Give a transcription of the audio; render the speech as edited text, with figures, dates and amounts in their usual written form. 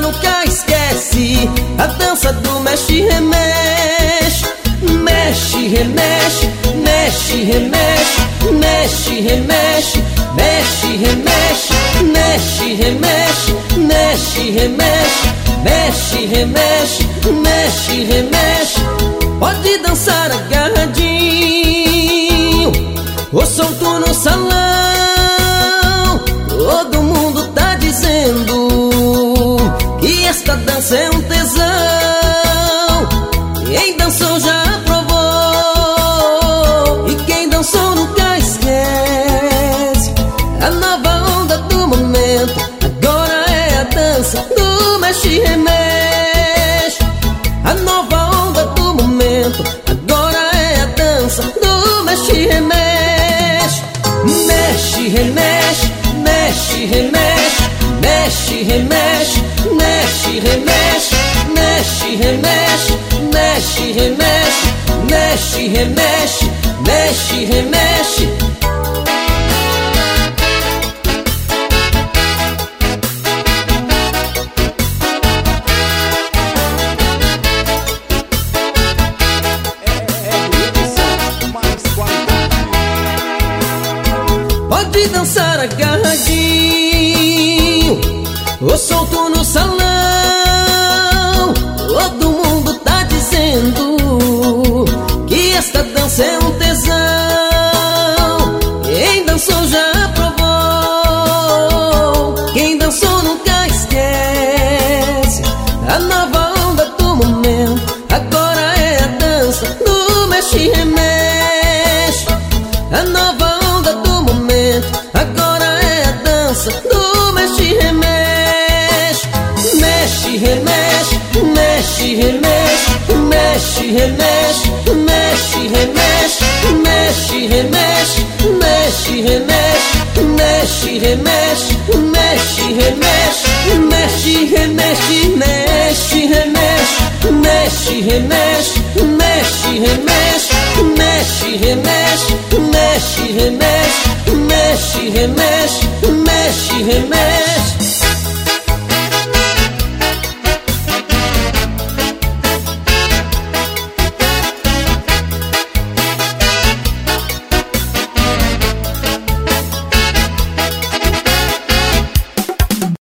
nunca esquece a dança do mexe, remexe. Mexe, remexe, mexe, remexe, mexe, remexe, mexe, remexe, mexe, remexe, mexe, remexe, mexe, remexe, mexe, remexe. Pode dançar agarradinho ou solto no salão. Todo mundo tá dizendo que esta dança é um tesão. Quem dançou já aprovou, e quem dançou nunca esquece. A nova onda do momento agora é a dança do mexe, remexe. A nova onda do momento agora é a dança do mexe, remexe. Mexe, remexe, mexe, remexe, mexe, remexe, mexe, remexe, mexe, remexe, mexe, remexe, mexe, remexe, mexe, remexe. Pode dançar agarradinho ou solto no salão. Todo mundo tá dizendo que esta dança é um tesão. Quem dançou já aprovou, quem dançou nunca esquece. A nova onda do momento agora é a dança do mexe, remexe. A nova onda do momento agora é a dança do mexe, remexe. Mexe, remexe, mexe, remexe, mexe, remexe, mexe, remexe, mexe, remexe, mexe, remexe, mexe, remexe, mexe, remexe, mexe, remexe, mexe, remexe, mexe, remexe, mexe, remexe, mexe, remexe, mexe, remexe, mexe, remexe, mexe, remexe.